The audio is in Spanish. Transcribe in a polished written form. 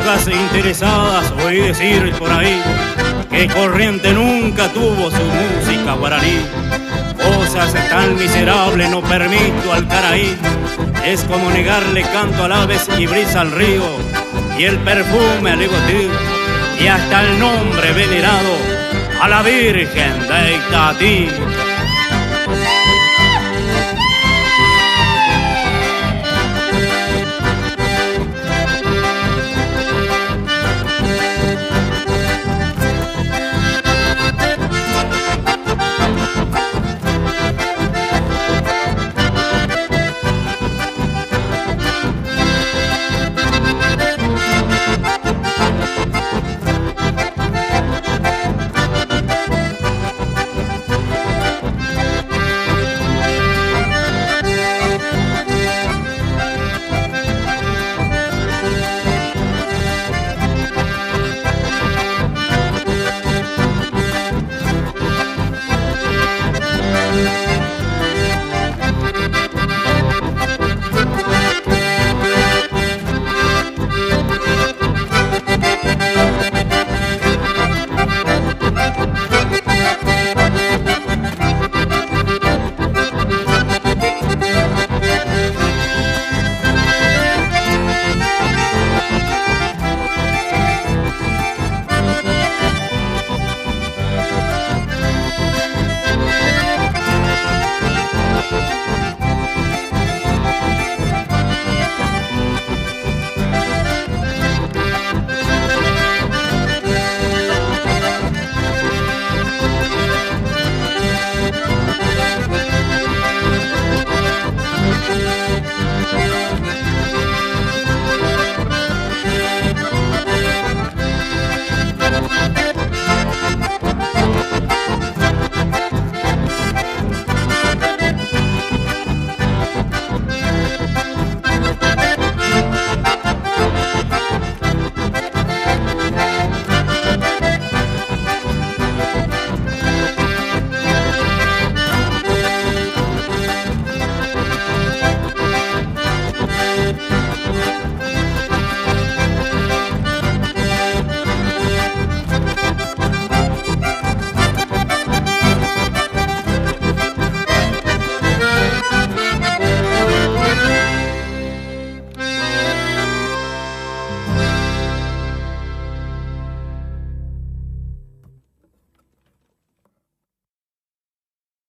milongas interesadas oí decir por ahí que Corriente nunca tuvo su música guaraní. Cosas tan miserables no permito al Caraí. Es como negarle canto al aves y brisa al río, y el perfume al Iguatí, y hasta el nombre venerado a la Virgen de Itatí.